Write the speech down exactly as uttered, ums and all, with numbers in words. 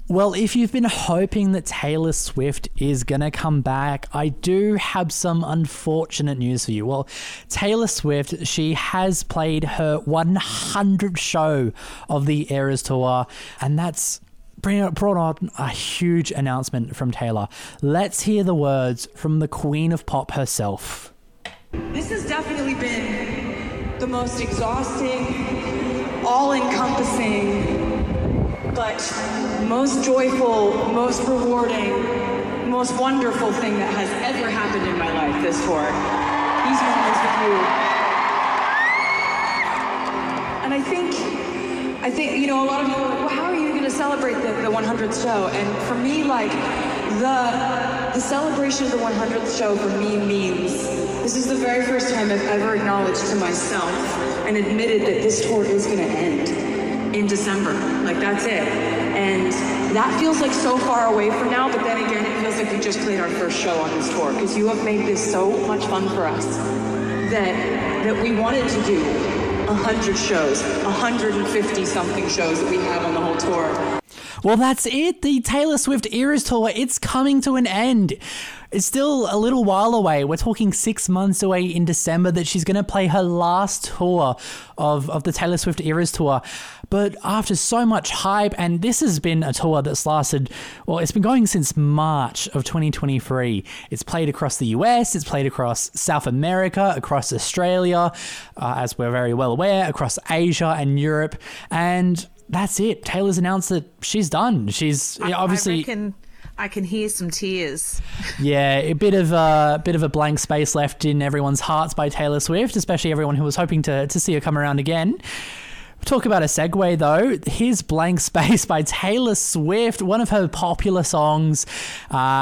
Well, if you've been hoping that Taylor Swift is going to come back, I do have some unfortunate news for you. Well, Taylor Swift, she has played her one hundredth show of the Eras Tour, and that's brought on a huge announcement from Taylor. Let's hear the words from the Queen of Pop herself. This has definitely been the most exhausting, all-encompassing, but most joyful, most rewarding, most wonderful thing that has ever happened in my life, this tour. These moments with you. And I think, I think, you know, a lot of people are like, well, how are you going to celebrate the, the one hundredth show? And for me, like, the, the celebration of the one hundredth show for me means this is the very first time I've ever acknowledged to myself and admitted that this tour is going to end in December. Like, that's it. And that feels like so far away from now, but then again, it feels like we just played our first show on this tour, because you have made this so much fun for us that that we wanted to do one hundred shows, one hundred fifty something shows that we have on the whole tour. Well, that's it. The Taylor Swift Eras Tour, it's coming to an end. It's still a little while away. We're talking six months away in December that she's going to play her last tour of, of the Taylor Swift Eras Tour. But after so much hype, and this has been a tour that's lasted, well, it's been going since March of twenty twenty-three. It's played across the U S, it's played across South America, across Australia, uh, as we're very well aware, across Asia and Europe. And that's it. Taylor's announced that she's done. She's I, obviously... I reckon I can hear some tears. Yeah, a bit of a bit of a blank space left in everyone's hearts by Taylor Swift, especially everyone who was hoping to, to see her come around again. Talk about a segue, though. Here's Blank Space by Taylor Swift, one of her popular songs. Uh,